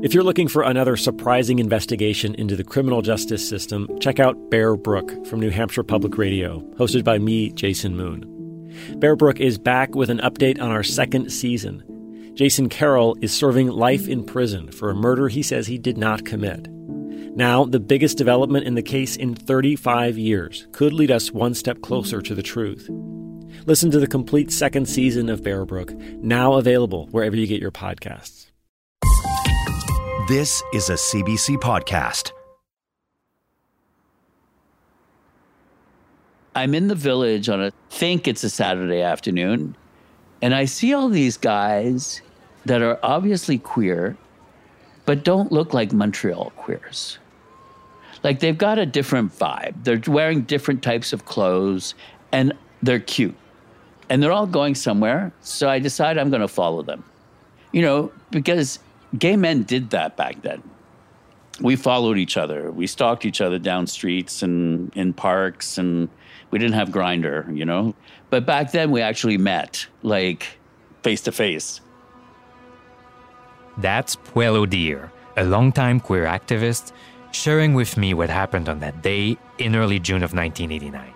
If you're looking for another surprising investigation into the criminal justice system, check out Bear Brook from New Hampshire Public Radio, hosted by me, Jason Moon. Bear Brook is back with an update on our second season. Jason Carroll is serving life in prison for a murder he says he did not commit. Now, the biggest development in the case in 35 years could lead us one step closer to the truth. Listen to the complete second season of Bear Brook, now available wherever you get your podcasts. This is a CBC podcast. I'm in the Village on it's a Saturday afternoon, and I see all these guys that are obviously queer, but don't look like Montreal queers. Like, they've got a different vibe. They're wearing different types of clothes, and they're cute. And they're all going somewhere, so I decide I'm going to follow them. You know, because gay men did that back then. We followed each other. We stalked each other down streets and in parks, and we didn't have Grindr, you know? But back then, we actually met, like, face to face. That's Puello Deer, a longtime queer activist, sharing with me what happened on that day in early June of 1989.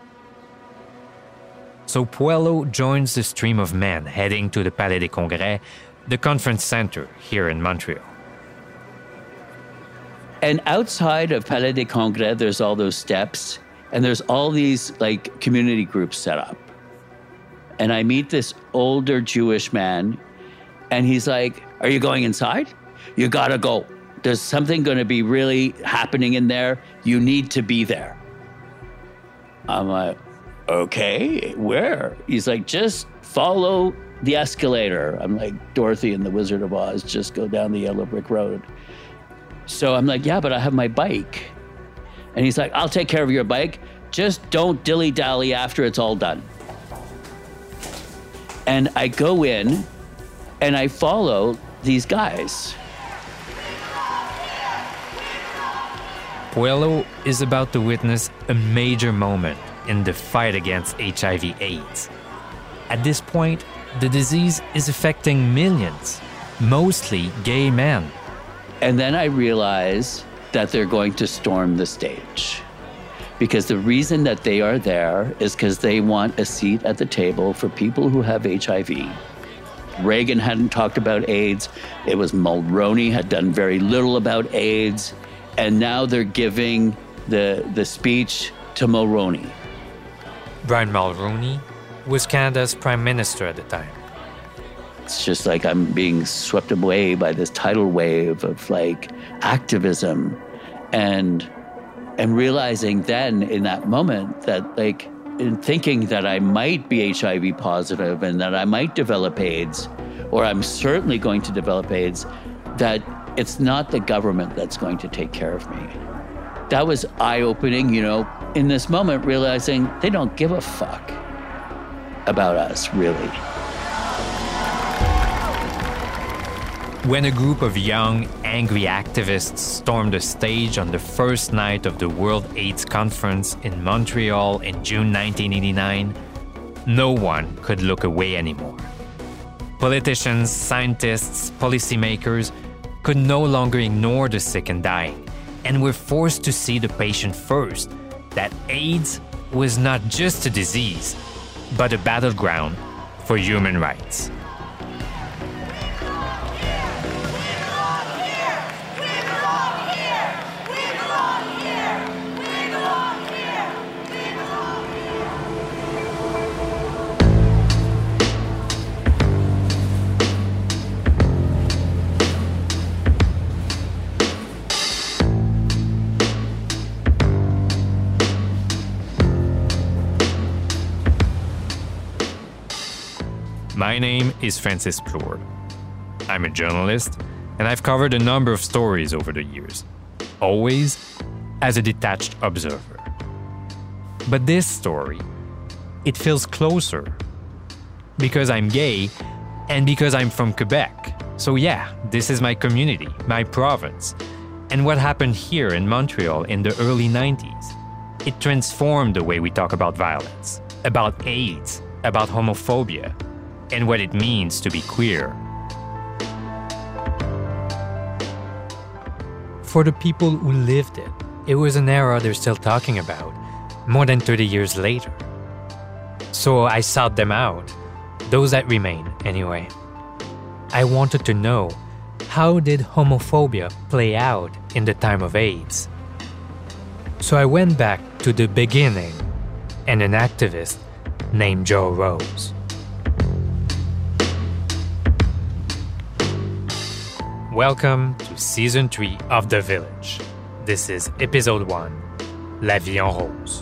So Puello joins the stream of men heading to the Palais des Congrès, the conference center here in Montreal. And outside of Palais des Congrès, there's all those steps, and there's all these, like, community groups set up. And I meet this older Jewish man, and he's like, "Are you going inside? You gotta go. There's something going to be really happening in there. You need to be there." I'm like, "Okay, where?" He's like, "Just follow the escalator." I'm like Dorothy in The Wizard of Oz, just go down the yellow brick road. So I'm like, "Yeah, but I have my bike." And he's like, "I'll take care of your bike. Just don't dilly-dally after it's all done." And I go in and I follow these guys. Puello is about to witness a major moment in the fight against HIV/AIDS. At this point, the disease is affecting millions, mostly gay men. And then I realize that they're going to storm the stage. Because the reason that they are there is because they want a seat at the table for people who have HIV. Reagan hadn't talked about AIDS. It was Mulroney had done very little about AIDS. And now they're giving the speech to Mulroney. Brian Mulroney was Canada's prime minister at the time. It's just like I'm being swept away by this tidal wave of, like, activism and realizing then in that moment that, like, in thinking that I might be HIV positive and that I might develop AIDS, or I'm certainly going to develop AIDS, that it's not the government that's going to take care of me. That was eye-opening, you know, in this moment, realizing they don't give a fuck about us, really. When a group of young, angry activists stormed the stage on the first night of the World AIDS Conference in Montreal in June 1989, no one could look away anymore. Politicians, scientists, policymakers could no longer ignore the sick and dying, and were forced to see the patient first, that AIDS was not just a disease, but a battleground for human rights. My name is Francis Plourde. I'm a journalist, and I've covered a number of stories over the years, always as a detached observer. But this story, it feels closer because I'm gay and because I'm from Quebec. So yeah, this is my community, my province. And what happened here in Montreal in the early 90s, it transformed the way we talk about violence, about AIDS, about homophobia, and what it means to be queer. for the people who lived it, it was an era they're still talking about, more than 30 years later. So I sought them out, those that remain anyway. I wanted to know, how did homophobia play out in the time of AIDS? So I went back to the beginning and an activist named Joe Rose. Welcome to Season 3 of The Village. This is Episode 1, La Vie en Rose.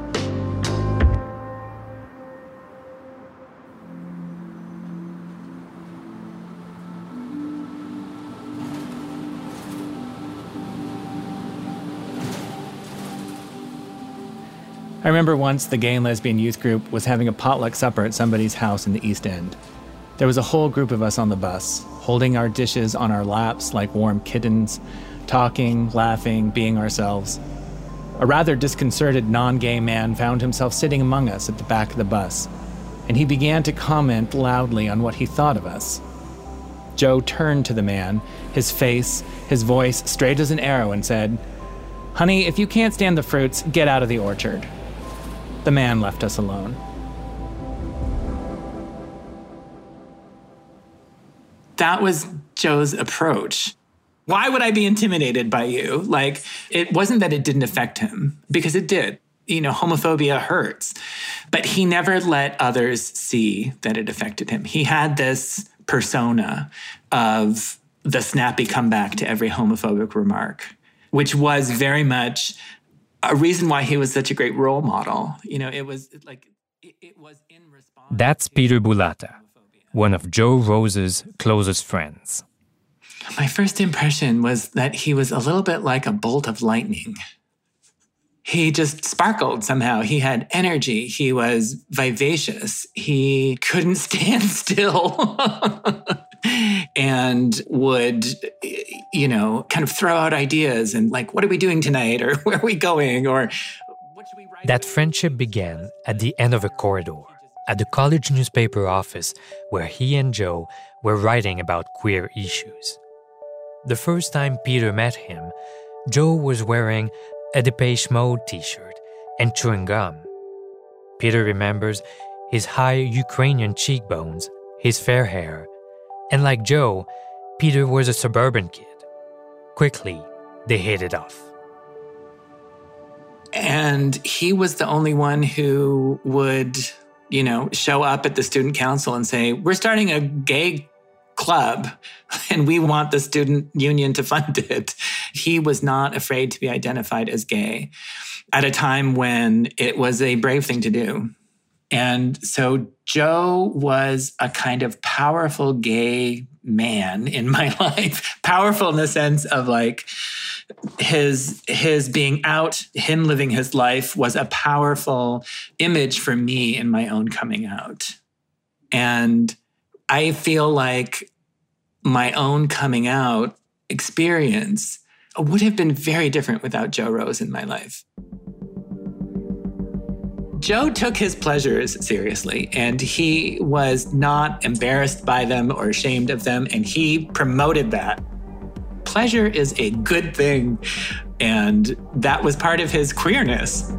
I remember once the gay and lesbian youth group was having a potluck supper at somebody's house in the East End. There was a whole group of us on the bus, holding our dishes on our laps like warm kittens, talking, laughing, being ourselves. A rather disconcerted non-gay man found himself sitting among us at the back of the bus, and he began to comment loudly on what he thought of us. Joe turned to the man, his face, his voice straight as an arrow, and said, "Honey, if you can't stand the fruits, get out of the orchard." The man left us alone. That was Joe's approach. Why would I be intimidated by you? Like, it wasn't that it didn't affect him, because it did. You know, homophobia hurts. But he never let others see that it affected him. He had this persona of the snappy comeback to every homophobic remark, which was very much a reason why he was such a great role model. You know, it was in response. That's Peter Bulata, one of Joe Rose's closest friends. My first impression was that he was a little bit like a bolt of lightning. He just sparkled somehow. He had energy. He was vivacious. He couldn't stand still. And would, you know, kind of throw out ideas and like, what are we doing tonight? Or where are we going? Or what should we write? That friendship began at the end of a corridor, at the college newspaper office where he and Joe were writing about queer issues. The first time Peter met him, Joe was wearing a Depeche Mode t-shirt and chewing gum. Peter remembers his high Ukrainian cheekbones, his fair hair, and like Joe, Peter was a suburban kid. Quickly, they hit it off. And he was the only one who would, you know, show up at the student council and say, we're starting a gay club and we want the student union to fund it. He was not afraid to be identified as gay at a time when it was a brave thing to do. And so Joe was a kind of powerful gay man in my life. Powerful in the sense of like his being out, him living his life was a powerful image for me in my own coming out. And I feel like my own coming out experience would have been very different without Joe Rose in my life. Joe took his pleasures seriously, and he was not embarrassed by them or ashamed of them, and he promoted that. Pleasure is a good thing, and that was part of his queerness.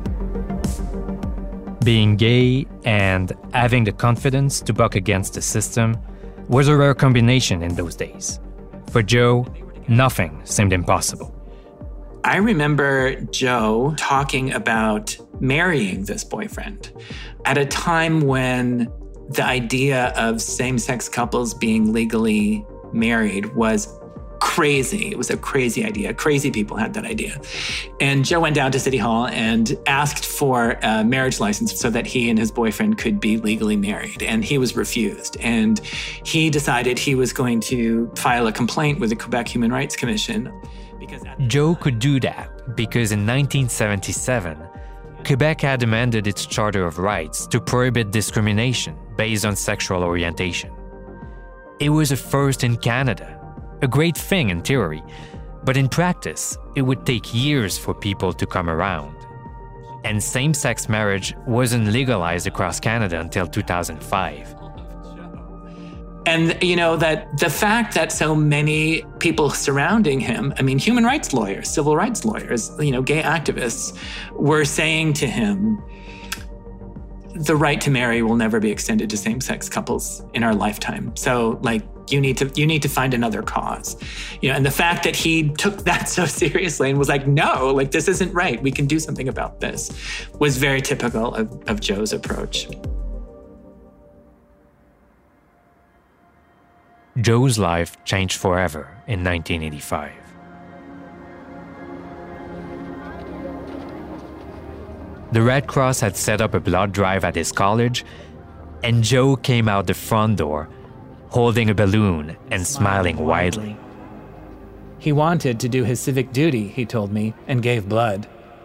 Being gay and having the confidence to buck against the system was a rare combination in those days. For Joe, nothing seemed impossible. I remember Joe talking about marrying this boyfriend at a time when the idea of same-sex couples being legally married was crazy. It was a crazy idea. Crazy people had that idea. And Joe went down to City Hall and asked for a marriage license so that he and his boyfriend could be legally married. And he was refused. And he decided he was going to file a complaint with the Quebec Human Rights Commission. Joe could do that because in 1977, Quebec had amended its Charter of Rights to prohibit discrimination based on sexual orientation. It was a first in Canada, a great thing in theory, but in practice, it would take years for people to come around. And same-sex marriage wasn't legalized across Canada until 2005. And, that the fact that so many people surrounding him, human rights lawyers, civil rights lawyers, gay activists, were saying to him, the right to marry will never be extended to same-sex couples in our lifetime. So, you need to find another cause. And the fact that he took that so seriously and was like, no, this isn't right. We can do something about this, was very typical of Joe's approach. Joe's life changed forever in 1985. The Red Cross had set up a blood drive at his college, and Joe came out the front door holding a balloon and smiling widely. He wanted to do his civic duty, he told me, and gave blood.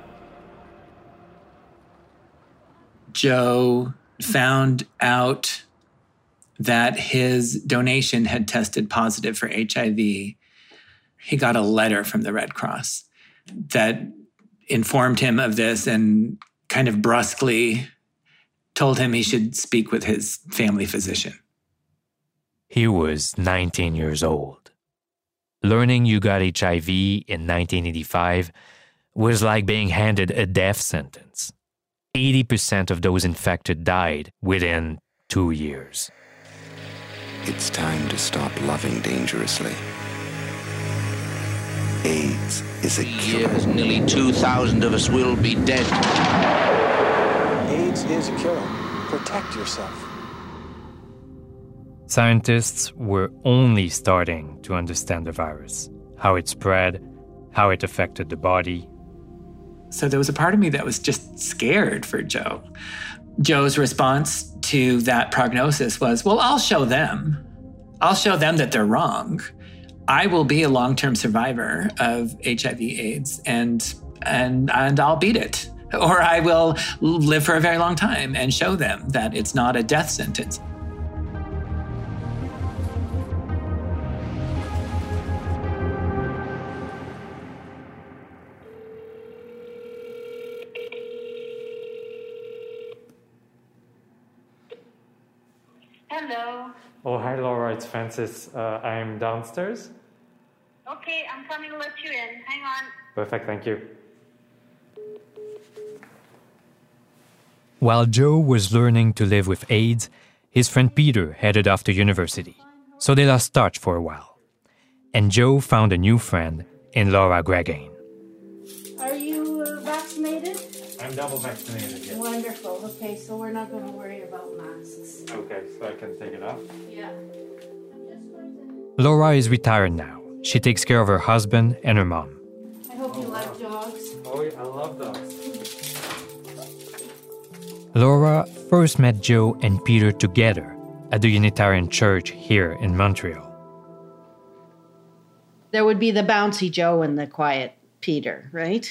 Joe found out that his donation had tested positive for HIV. He got a letter from the Red Cross that informed him of this and kind of brusquely told him he should speak with his family physician. He was 19 years old. Learning you got HIV in 1985 was like being handed a death sentence. 80% of those infected died within 2 years. It's time to stop loving dangerously. AIDS is a killer. Years, nearly 2,000 of us will be dead. AIDS is a killer. Protect yourself. Scientists were only starting to understand the virus, how it spread, how it affected the body. So there was a part of me that was just scared for Joe. Joe's response to that prognosis was, well, I'll show them. I'll show them that they're wrong. I will be a long-term survivor of HIV/AIDS and I'll beat it. Or I will live for a very long time and show them that it's not a death sentence. Hello. Oh, hi, Laura. It's Francis. I'm downstairs. Okay, I'm coming to let you in. Hang on. Perfect, thank you. While Joe was learning to live with AIDS, his friend Peter headed off to university, so they lost touch for a while. And Joe found a new friend in Laura Gregain. Are you vaccinated? I'm double vaccinated, yes. Wonderful. Okay, so we're not going to worry about masks. Okay, so I can take it off? Yeah. Laura is retired now. She takes care of her husband and her mom. I hope you like dogs. Oh, I love dogs. Laura first met Joe and Peter together at the Unitarian Church here in Montreal. There would be the bouncy Joe and the quiet Peter, right?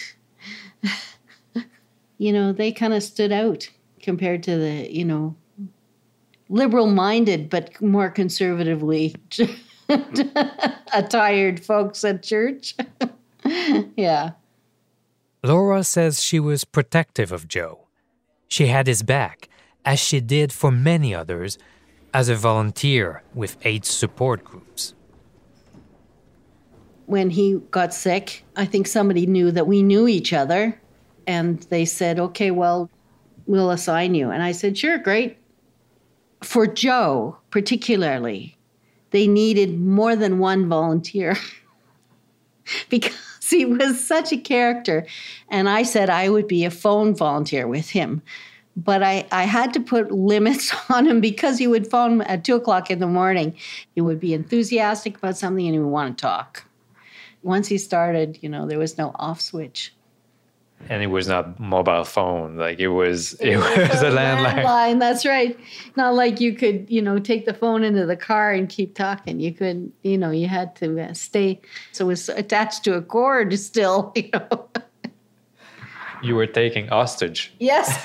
They kind of stood out compared to the, liberal-minded but more conservatively attired folks at church. Yeah. Laura says she was protective of Joe. She had his back, as she did for many others, as a volunteer with AIDS support groups. When he got sick, I think somebody knew that we knew each other, and they said, okay, well, we'll assign you. And I said, sure, great. For Joe, particularly, they needed more than one volunteer because he was such a character. And I said I would be a phone volunteer with him. But I had to put limits on him because he would phone at 2 o'clock in the morning. He would be enthusiastic about something and he would want to talk. Once he started, there was no off switch. And it was not mobile phone, it was a landline. That's right. Not like you could, take the phone into the car and keep talking. You could, you had to stay. So it was attached to a cord still, You were taking hostage. Yes.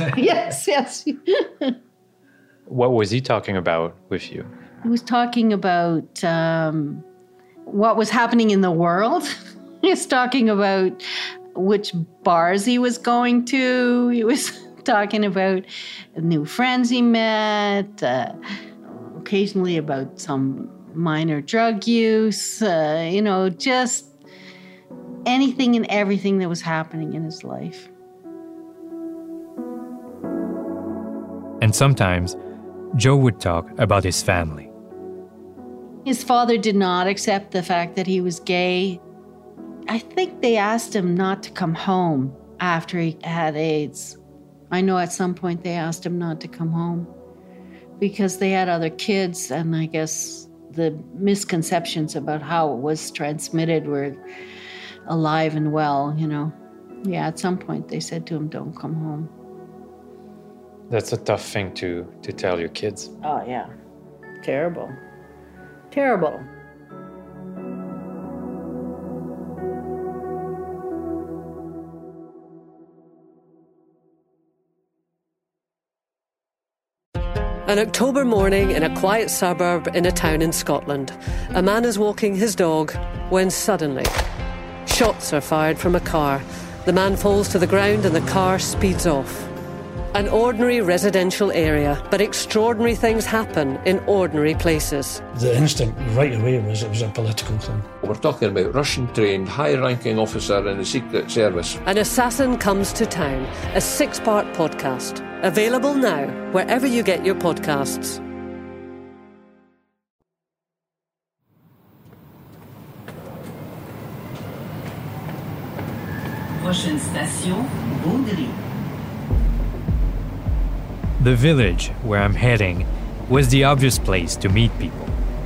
What was he talking about with you? He was talking about what was happening in the world. He was talking about which bars he was going to. He was talking about new friends he met, occasionally about some minor drug use, just anything and everything that was happening in his life. And sometimes, Joe would talk about his family. His father did not accept the fact that he was gay. I think they asked him not to come home after he had AIDS. I know at some point they asked him not to come home because they had other kids, and I guess the misconceptions about how it was transmitted were alive and well, Yeah, at some point they said to him, don't come home. That's a tough thing to tell your kids. Oh, yeah. Terrible. Terrible. An October morning in a quiet suburb in a town in Scotland. A man is walking his dog when suddenly shots are fired from a car. The man falls to the ground and the car speeds off. An ordinary residential area, but extraordinary things happen in ordinary places. The instinct right away was it was a political thing. We're talking about Russian-trained, high-ranking officer in the Secret Service. An Assassin Comes to Town, a 6-part podcast. Available now, wherever you get your podcasts. Prochaine station, Beaudry. The village where I'm heading was the obvious place to meet people.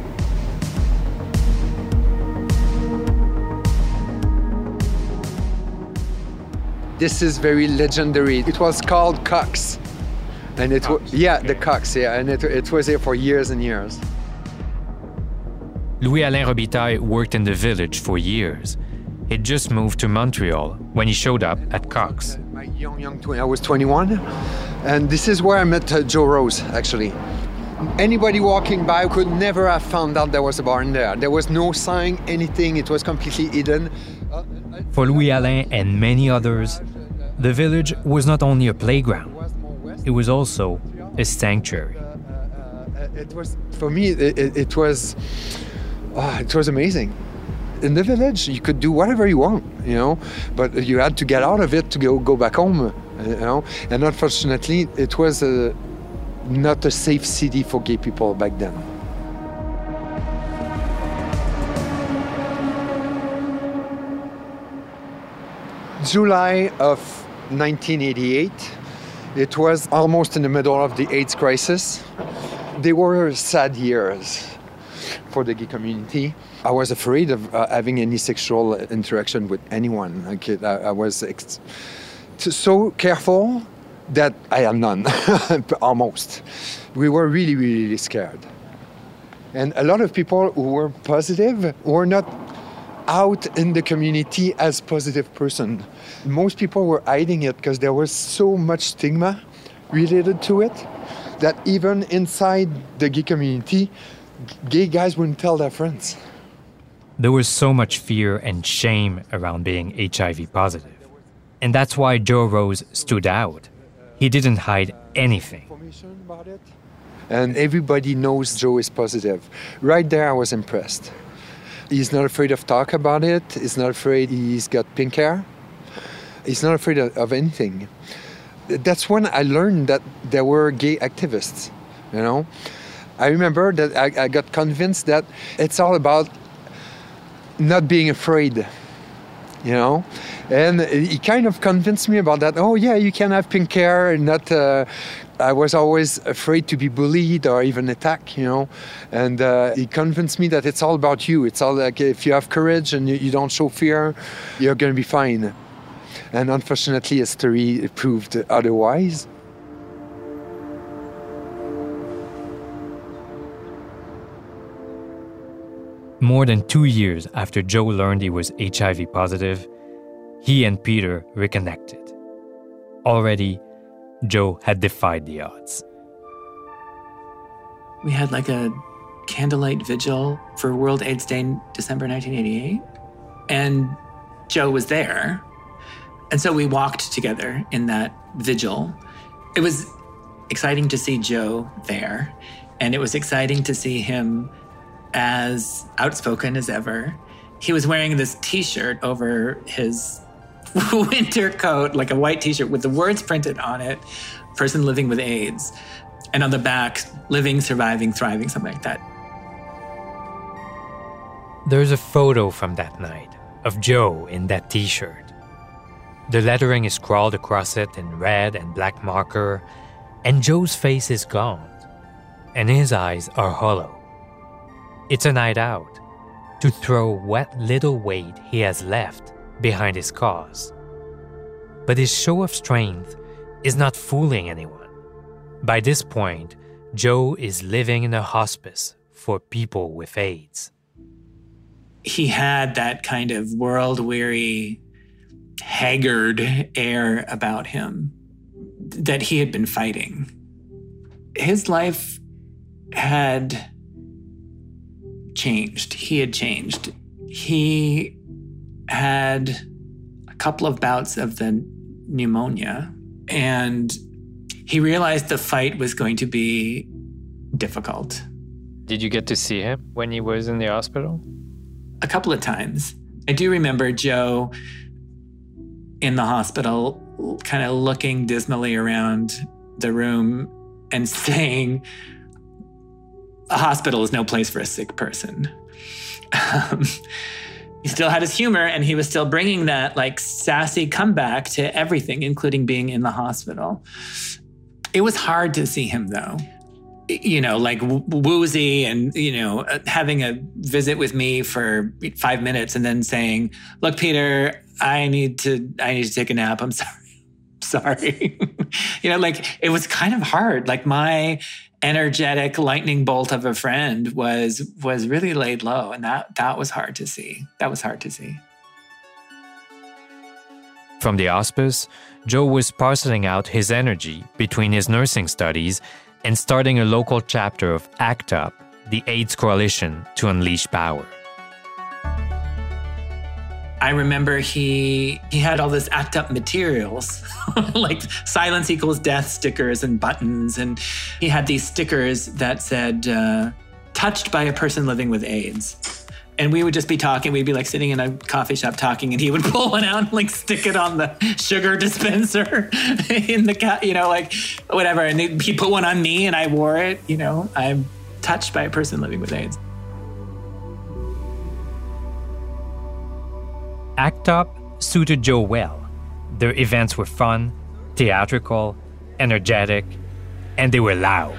This is very legendary. It was called Cox. And it was, the Cox, and it was here for years and years. Louis-Alain Robitaille worked in the village for years. He'd just moved to Montreal when he showed up at Cox. My young twin, I was 21, and this is where I met Joe Rose, actually. Anybody walking by could never have found out there was a barn there. There was no sign, anything, it was completely hidden. For Louis-Alain and many others, the village was not only a playground, it was also a sanctuary. It was, for me, it was amazing. In the village, you could do whatever you want, but you had to get out of it to go back home, And unfortunately, it was not a safe city for gay people back then. July of 1988, it was almost in the middle of the AIDS crisis. They were sad years for the gay community. I was afraid of having any sexual interaction with anyone. I was so careful that I had none, almost. We were really, really scared. And a lot of people who were positive were not out in the community as positive person. Most people were hiding it because there was so much stigma related to it that even inside the gay community, gay guys wouldn't tell their friends. There was so much fear and shame around being HIV positive. And that's why Joe Rose stood out. He didn't hide anything. And everybody knows Joe is positive. Right there, I was impressed. He's not afraid of talk about it. He's not afraid he's got pink hair. He's not afraid of anything. That's when I learned that there were gay activists, I remember that I got convinced that it's all about not being afraid, And he kind of convinced me about that. Oh, yeah, you can have pink hair and not... I was always afraid to be bullied or even attacked, And he convinced me that it's all about you. It's all like if you have courage and you don't show fear, you're going to be fine. And unfortunately, history proved otherwise. More than 2 years after Joe learned he was HIV positive, he and Peter reconnected. Already, Joe had defied the odds. We had like a candlelight vigil for World AIDS Day in December 1988. And Joe was there. And so we walked together in that vigil. It was exciting to see Joe there. And it was exciting to see him as outspoken as ever. He was wearing this T-shirt over his winter coat, like a white T-shirt with the words printed on it, person living with AIDS. And on the back, living, surviving, thriving, something like that. There's a photo from that night of Joe in that T-shirt. The lettering is scrawled across it in red and black marker, and Joe's face is gaunt, and his eyes are hollow. It's a night out to throw what little weight he has left behind his cause. But his show of strength is not fooling anyone. By this point, Joe is living in a hospice for people with AIDS. He had that kind of world-weary, haggard air about him that he had been fighting. His life had changed. He had changed. He had a couple of bouts of the pneumonia, and he realized the fight was going to be difficult. Did you get to see him when he was in the hospital? A couple of times. I do remember Joe in the hospital kind of looking dismally around the room and saying, a hospital is no place for a sick person. He still had his humor, and he was still bringing that like sassy comeback to everything, including being in the hospital. It was hard to see him, though. You know, like woozy and, you know, having a visit with me for 5 minutes and then saying, look, Peter, I need to take a nap. I'm sorry. You know, like it was kind of hard. Like my energetic lightning bolt of a friend was really laid low. And that was hard to see. That was hard to see. From the hospice, Joe was parceling out his energy between his nursing studies and starting a local chapter of ACT UP, the AIDS Coalition to Unleash Power. I remember he had all this ACT UP materials, like silence equals death stickers and buttons. And he had these stickers that said, touched by a person living with AIDS. And we would just be talking. We'd be like sitting in a coffee shop talking, and he would pull one out and like stick it on the sugar dispenser in the, you know, like whatever. And he put one on me and I wore it. You know, I'm touched by a person living with AIDS. ACT UP suited Joe well. Their events were fun, theatrical, energetic, and they were loud.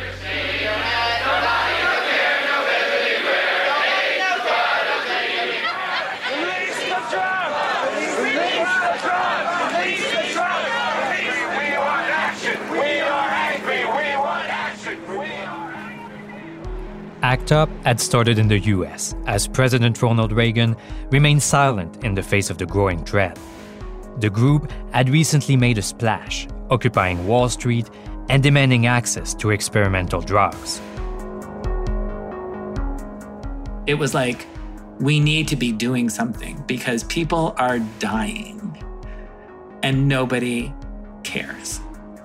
ACT UP had started in the US as President Ronald Reagan remained silent in the face of the growing threat. The group had recently made a splash, occupying Wall Street and demanding access to experimental drugs. It was like, we need to be doing something because people are dying and nobody cares.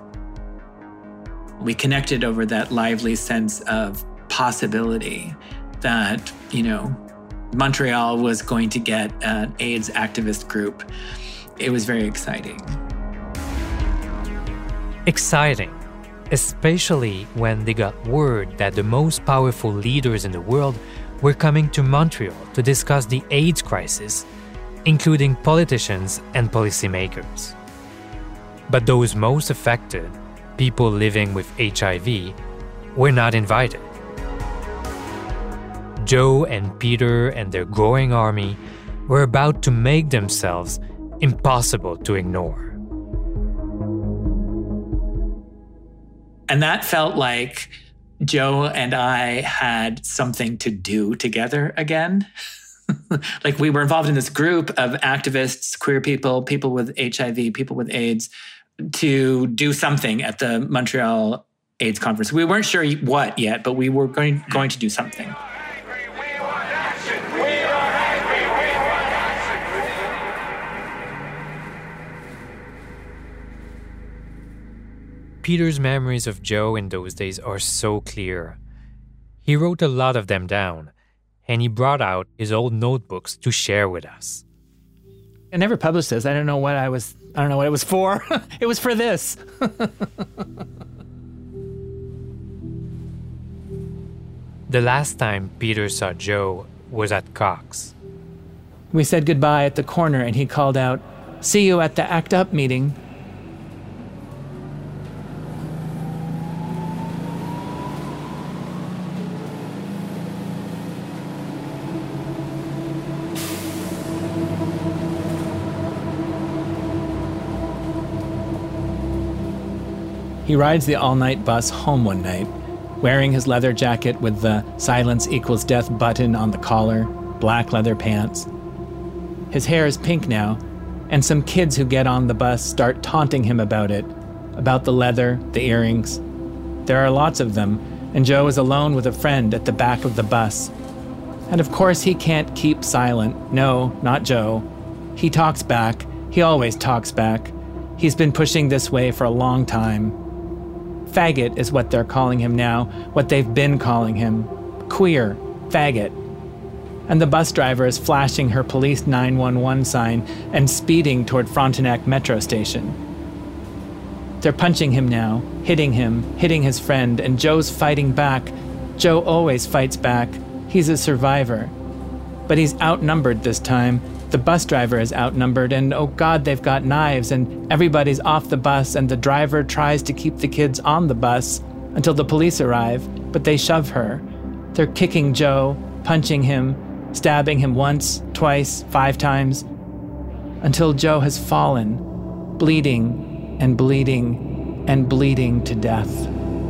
We connected over that lively sense of possibility that, you know, Montreal was going to get an AIDS activist group. It was very exciting. Exciting, especially when they got word that the most powerful leaders in the world were coming to Montreal to discuss the AIDS crisis, including politicians and policymakers. But those most affected, people living with HIV, were not invited. Joe and Peter and their growing army were about to make themselves impossible to ignore. And that felt like Joe and I had something to do together again. Like we were involved in this group of activists, queer people, people with HIV, people with AIDS, to do something at the Montreal AIDS conference. We weren't sure what yet, but we were going to do something. Peter's memories of Joe in those days are so clear. He wrote a lot of them down, and he brought out his old notebooks to share with us. I never published this. I don't know what it was for. It was for this. The last time Peter saw Joe was at Cox. We said goodbye at the corner and he called out, "See you at the ACT UP meeting." He rides the all-night bus home one night, wearing his leather jacket with the "Silence Equals Death" button on the collar, black leather pants. His hair is pink now, and some kids who get on the bus start taunting him about it, about the leather, the earrings. There are lots of them, and Joe is alone with a friend at the back of the bus. And of course he can't keep silent. No, not Joe. He talks back. He always talks back. He's been pushing this way for a long time. Faggot is what they're calling him now, what they've been calling him. Queer, faggot. And the bus driver is flashing her police 911 sign and speeding toward Frontenac metro station. They're punching him now, hitting his friend, and Joe's fighting back. Joe always fights back. He's a survivor. But he's outnumbered this time. The bus driver is outnumbered, and oh God, they've got knives, and everybody's off the bus, and the driver tries to keep the kids on the bus until the police arrive, but they shove her. They're kicking Joe, punching him, stabbing him once, twice, 5 times, until Joe has fallen, bleeding and bleeding and bleeding to death.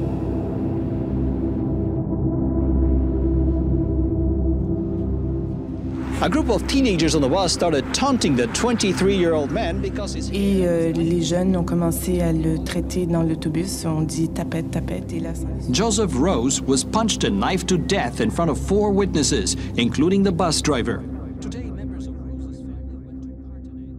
A group of teenagers on the bus started taunting the 23-year-old man because his... les jeunes ont commencé à le traiter dans l'autobus. On dit tapette, tapette, et là... Joseph Rose was punched and knifed to death in front of 4 witnesses, including the bus driver. Today, members of Rose's family went to Partenay.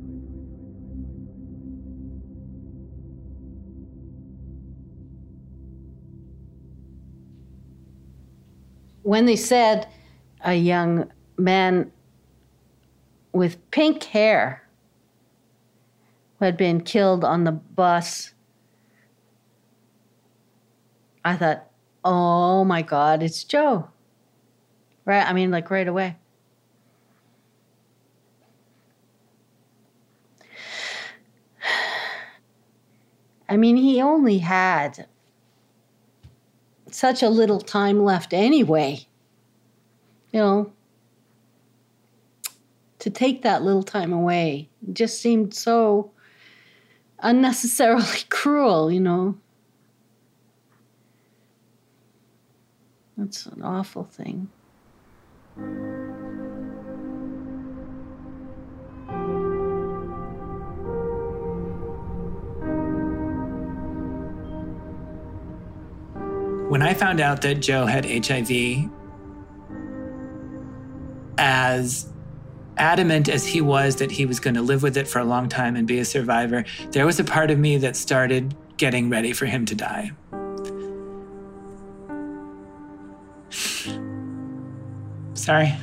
When they said a young man with pink hair who had been killed on the bus, I thought, oh my God, it's Joe. Right? I mean, like right away. I mean, he only had such a little time left anyway. You know, to take that little time away just seemed so unnecessarily cruel, you know. That's an awful thing. When I found out that Joe had HIV, as adamant as he was that he was going to live with it for a long time and be a survivor, there was a part of me that started getting ready for him to die. Sorry.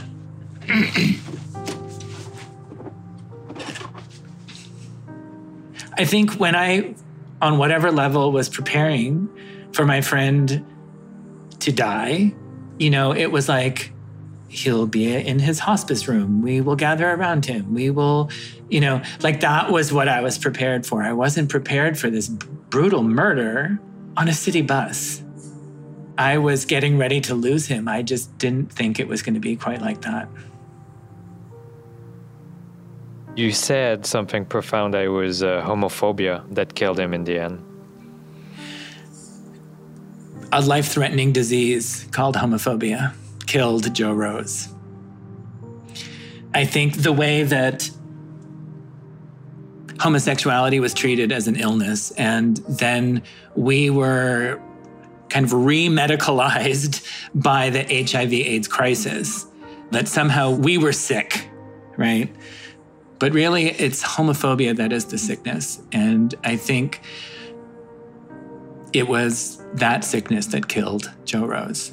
I think when I, on whatever level, was preparing for my friend to die, you know, it was like, he'll be in his hospice room. We will gather around him. We will, you know, like that was what I was prepared for. I wasn't prepared for this brutal murder on a city bus. I was getting ready to lose him. I just didn't think it was going to be quite like that. You said something profound. It was homophobia that killed him in the end. A life-threatening disease called homophobia killed Joe Rose. I think the way that homosexuality was treated as an illness, and then we were kind of re-medicalized by the HIV/AIDS crisis, that somehow we were sick, right? But really, it's homophobia that is the sickness. And I think it was that sickness that killed Joe Rose.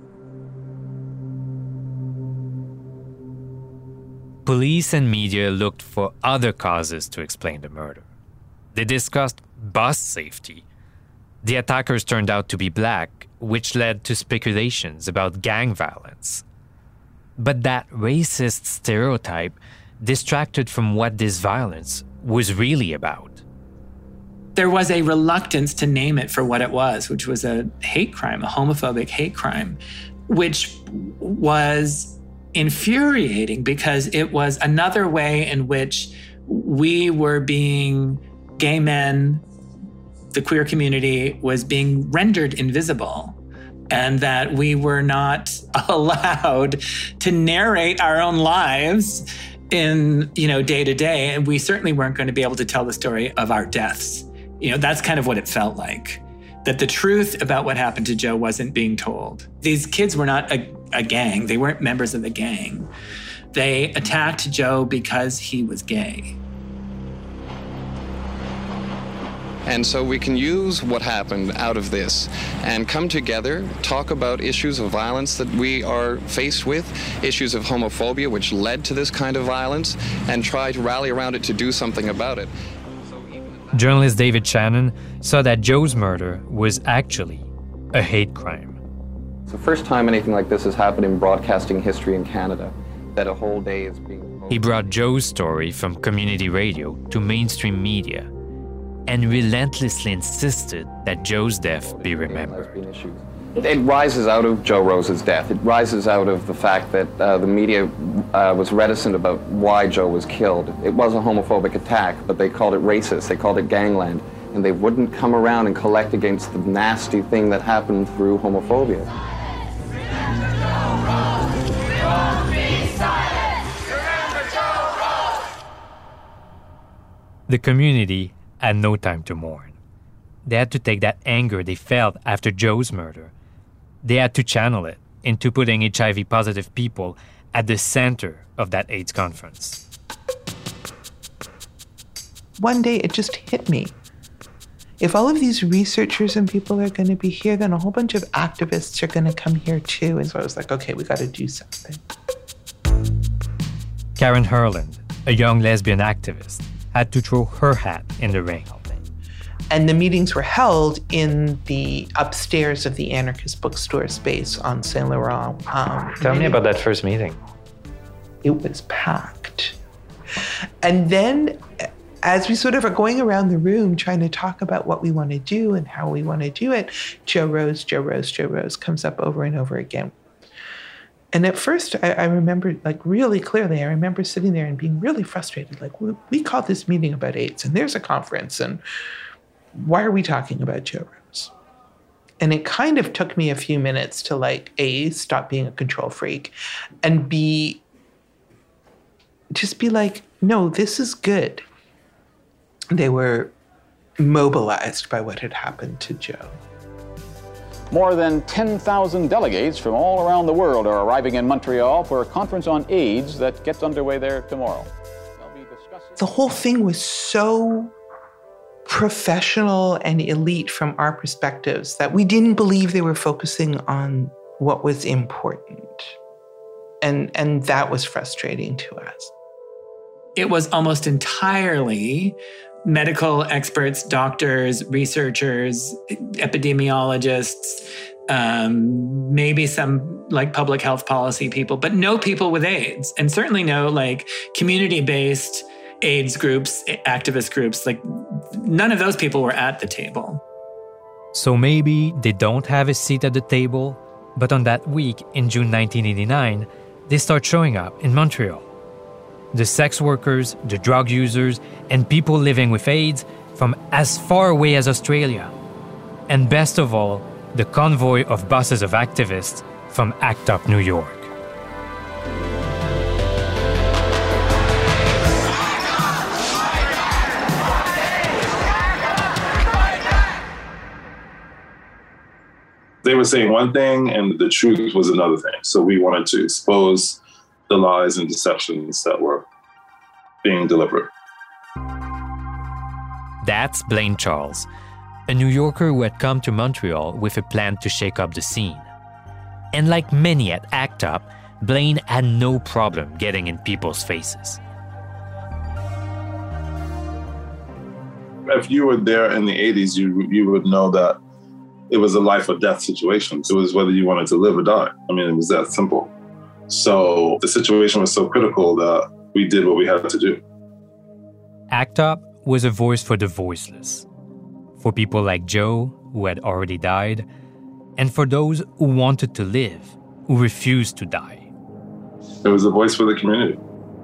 Police and media looked for other causes to explain the murder. They discussed bus safety. The attackers turned out to be black, which led to speculations about gang violence. But that racist stereotype distracted from what this violence was really about. There was a reluctance to name it for what it was, which was a hate crime, a homophobic hate crime, which was infuriating because it was another way in which we were being, gay men, the queer community was being rendered invisible, and that we were not allowed to narrate our own lives in, day to day. And we certainly weren't going to be able to tell the story of our deaths. That's kind of what it felt like, that the truth about what happened to Joe wasn't being told. These kids were not a gang. They weren't members of the gang. They attacked Joe because he was gay. And so we can use what happened out of this and come together, talk about issues of violence that we are faced with, issues of homophobia which led to this kind of violence, and try to rally around it to do something about it. Journalist David Shannon saw that Joe's murder was actually a hate crime. It's the first time anything like this has happened in broadcasting history in Canada, that a whole day is being... He brought Joe's story from community radio to mainstream media and relentlessly insisted that Joe's death be remembered. It rises out of Joe Rose's death. It rises out of the fact that the media was reticent about why Joe was killed. It was a homophobic attack, but they called it racist. They called it gangland. And they wouldn't come around and collect against the nasty thing that happened through homophobia. The community had no time to mourn. They had to take that anger they felt after Joe's murder. They had to channel it into putting HIV-positive people at the center of that AIDS conference. One day it just hit me. If all of these researchers and people are going to be here, then a whole bunch of activists are going to come here too. And so I was like, okay, we got to do something. Karen Herland, a young lesbian activist, had to throw her hat in the ring. And the meetings were held in the upstairs of the anarchist bookstore space on Saint Laurent. Tell me about that first meeting. It was packed. And then as we sort of are going around the room trying to talk about what we want to do and how we want to do it, Joe Rose comes up over and over again. And at first, I remember, really clearly, I remember sitting there and being really frustrated. We called this meeting about AIDS, and there's a conference, and why are we talking about Joe Rose? And it kind of took me a few minutes to, A, stop being a control freak, and B, just be like, no, this is good. They were mobilized by what had happened to Joe. More than 10,000 delegates from all around the world are arriving in Montreal for a conference on AIDS that gets underway there tomorrow. The whole thing was so professional and elite from our perspectives that we didn't believe they were focusing on what was important. And that was frustrating to us. It was almost entirely medical experts, doctors, researchers, epidemiologists, maybe some public health policy people, but no people with AIDS, and certainly no community-based AIDS groups, activist groups. None of those people were at the table. So maybe they don't have a seat at the table, but on that week in June 1989, they start showing up in Montreal. The sex workers, the drug users, and people living with AIDS from as far away as Australia. And best of all, the convoy of buses of activists from ACT UP New York. They were saying one thing and the truth was another thing. So we wanted to expose the lies and deceptions that were being delivered. That's Blaine Charles, a New Yorker who had come to Montreal with a plan to shake up the scene. And like many at ACT UP, Blaine had no problem getting in people's faces. If you were there in the 80s, you would know that it was a life or death situation. It was whether you wanted to live or die. I mean, it was that simple. So the situation was so critical that we did what we had to do. ACT UP was a voice for the voiceless, for people like Joe, who had already died, and for those who wanted to live, who refused to die. It was a voice for the community.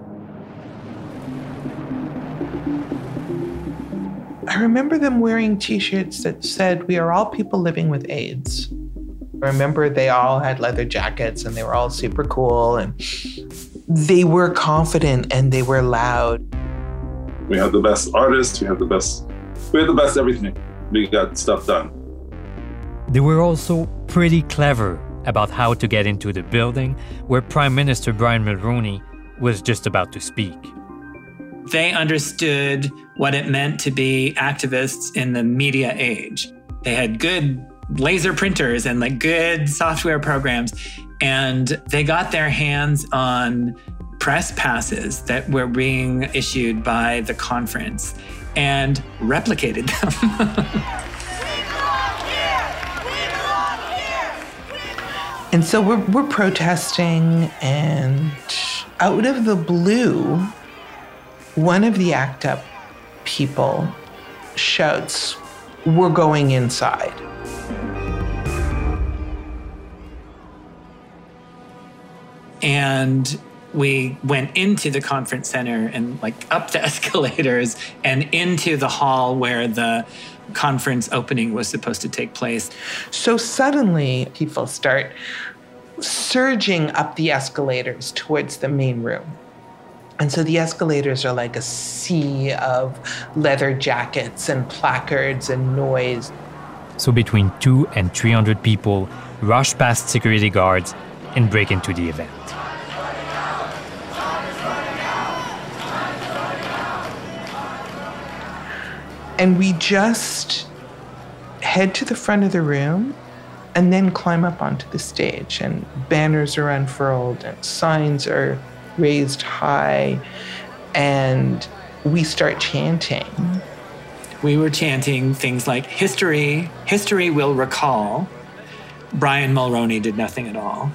I remember them wearing T-shirts that said, "We are all people living with AIDS." I remember they all had leather jackets and they were all super cool and they were confident and they were loud. We had the best artists, we had the best everything. We got stuff done. They were also pretty clever about how to get into the building where Prime Minister Brian Mulroney was just about to speak. They understood what it meant to be activists in the media age. They had good laser printers and like good software programs, and they got their hands on press passes that were being issued by the conference and replicated them. And so we're protesting, and out of the blue, one of the ACT UP people shouts, "We're going inside." And we went into the conference center and like up the escalators and into the hall where the conference opening was supposed to take place. So suddenly people start surging up the escalators towards the main room. And so the escalators are like a sea of leather jackets and placards and noise. So between 200 and 300 people rush past security guards and break into the event. And we just head to the front of the room and then climb up onto the stage, and banners are unfurled and signs are raised high, and we start chanting. We were chanting things like, history will recall. Brian Mulroney did nothing at all.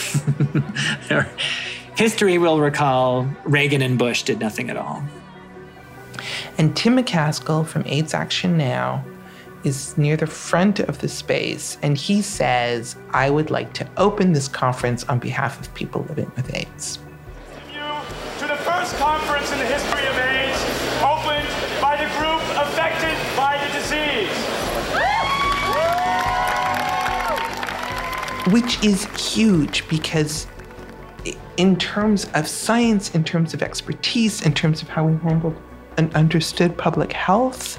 History will recall. Reagan and Bush did nothing at all. And Tim McCaskill from AIDS Action Now is near the front of the space, and he says, "I would like to open this conference on behalf of people living with AIDS." To the first conference in the history of AIDS, opened by the group affected by the disease. Which is huge because in terms of science, in terms of expertise, in terms of how we handled and understood public health,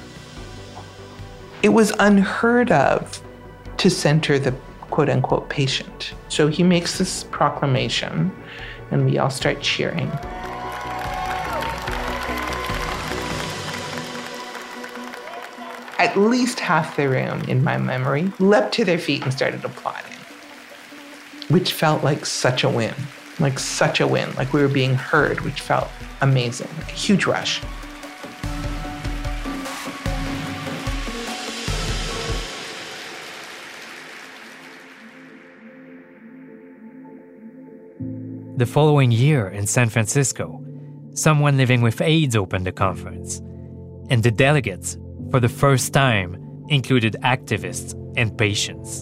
it was unheard of to center the quote-unquote patient. So he makes this proclamation, and we all start cheering. At least half the room, in my memory, leapt to their feet and started applauding, which felt like such a win, like we were being heard, which felt amazing, like a huge rush. The following year in San Francisco, someone living with AIDS opened the conference, and the delegates, for the first time, included activists and patients.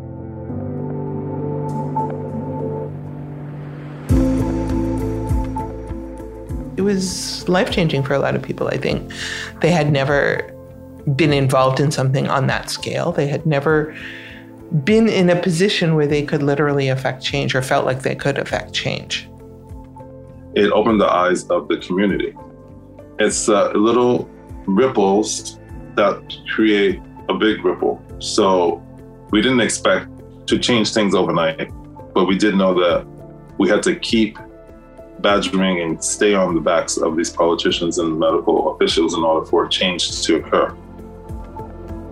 It was life-changing for a lot of people, I think. They had never been involved in something on that scale. They had never been in a position where they could literally affect change or felt like they could affect change. It opened the eyes of the community. It's little ripples that create a big ripple. So we didn't expect to change things overnight, but we did know that we had to keep badgering and stay on the backs of these politicians and medical officials in order for change to occur.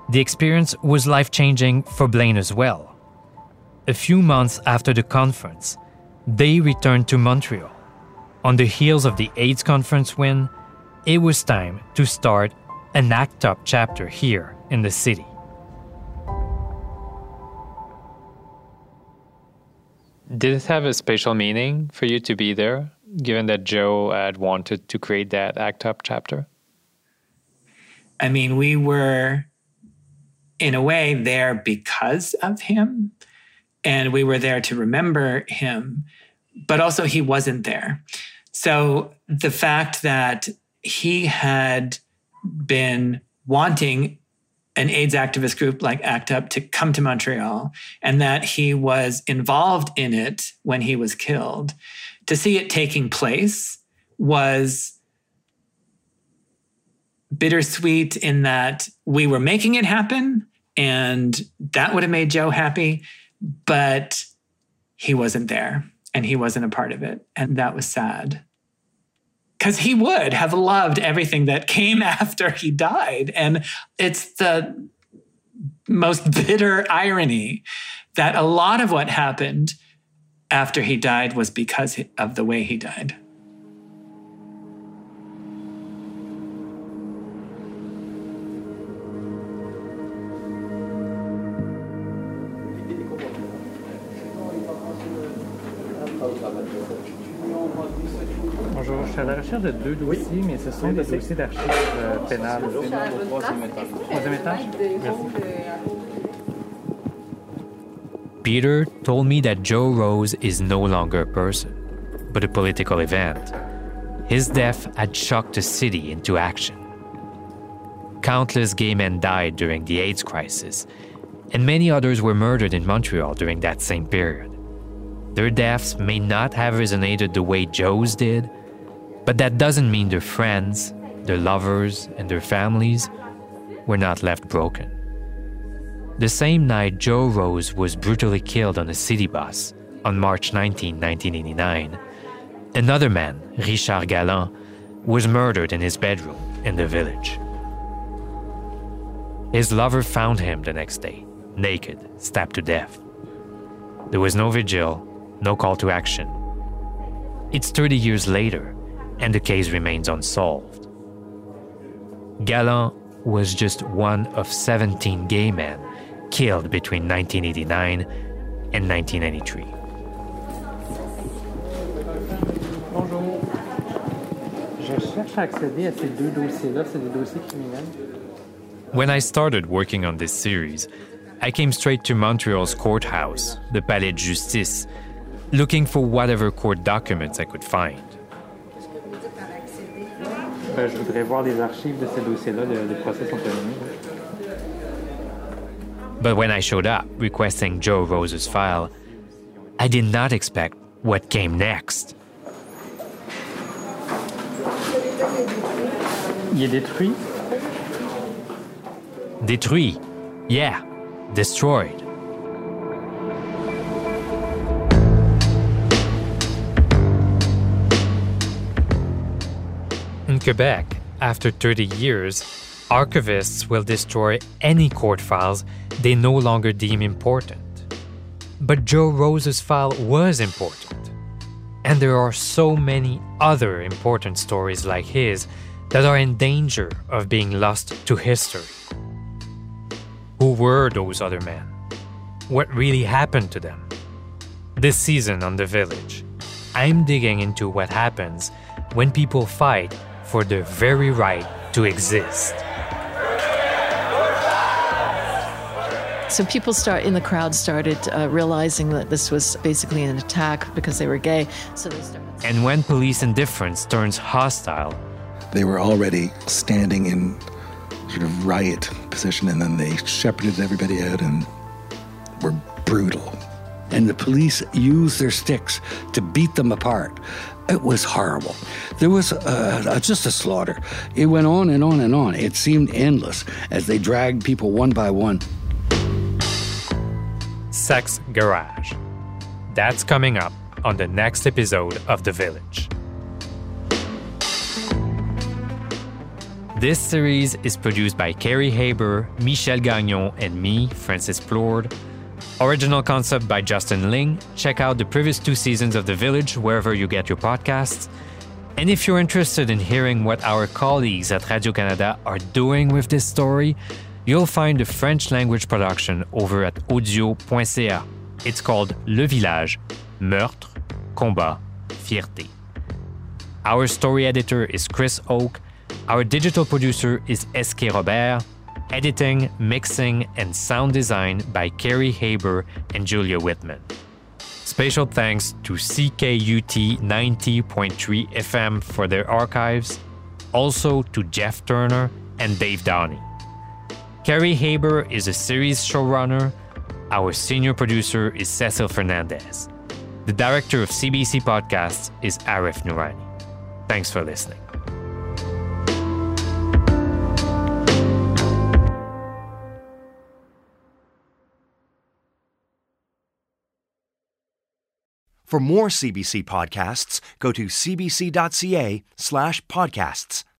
The experience was life-changing for Blaine as well. A few months after the conference, they returned to Montreal. On the heels of the AIDS conference win, it was time to start an ACT UP chapter here in the city. Did it have a special meaning for you to be there, given that Joe had wanted to create that ACT UP chapter? I mean, we were, in a way, there because of him, and we were there to remember him, but also he wasn't there. So the fact that he had been wanting an AIDS activist group like ACT UP to come to Montreal, and that he was involved in it when he was killed, to see it taking place was bittersweet in that we were making it happen, and that would have made Joe happy, but he wasn't there, and he wasn't a part of it, and that was sad. Because he would have loved everything that came after he died. And it's the most bitter irony that a lot of what happened after he died was because of the way he died. Bonjour, je suis à la recherche de 2 dossiers, mais ce sont des dossiers d'archives pénales. Au troisième étage. Troisième étage? Merci. Peter told me that Joe Rose is no longer a person, but a political event. His death had shocked the city into action. Countless gay men died during the AIDS crisis, and many others were murdered in Montreal during that same period. Their deaths may not have resonated the way Joe's did, but that doesn't mean their friends, their lovers, and their families were not left broken. The same night Joe Rose was brutally killed on a city bus on March 19, 1989, another man, Richard Galland, was murdered in his bedroom in the Village. His lover found him the next day, naked, stabbed to death. There was no vigil, no call to action. It's 30 years later, and the case remains unsolved. Galland was just one of 17 gay men killed between 1989 and 1993. Bonjour. Je cherche à accéder à ces 2 dossiers-là. C'est des dossiers criminels. When I started working on this series, I came straight to Montreal's courthouse, the Palais de Justice, looking for whatever court documents I could find. Je voudrais voir les archives de ces dossiers-là. Les procès sont terminés. But when I showed up requesting Joe Rose's file, I did not expect what came next. Il est détruit? Détruit. Yeah, destroyed. In Quebec, after 30 years, archivists will destroy any court files they no longer deem important. But Joe Rose's file was important. And there are so many other important stories like his that are in danger of being lost to history. Who were those other men? What really happened to them? This season on The Village, I'm digging into what happens when people fight for their very right to exist. So people in the crowd started realizing that this was basically an attack because they were gay. So they started. And when police indifference turns hostile, they were already standing in sort of riot position, and then they shepherded everybody out and were brutal. And the police used their sticks to beat them apart. It was horrible. There was just a slaughter. It went on and on and on. It seemed endless as they dragged people one by one. Sex Garage. That's coming up on the next episode of The Village. This series is produced by Carrie Haber, Michel Gagnon, and me, Francis Plourde. Original concept by Justin Ling. Check out the previous 2 seasons of The Village wherever you get your podcasts. And if you're interested in hearing what our colleagues at Radio-Canada are doing with this story, you'll find the French language production over at audio.ca. It's called Le Village, Meurtre, Combat, Fierté. Our story editor is Chris Oak. Our digital producer is S.K. Robert. Editing, mixing, and sound design by Carrie Haber and Julia Whitman. Special thanks to CKUT 90.3 FM for their archives, also to Jeff Turner and Dave Downey. Carrie Haber is a series showrunner. Our senior producer is Cecil Fernandez. The director of CBC Podcasts is Arif Noorani. Thanks for listening. For more CBC podcasts, go to cbc.ca/podcasts.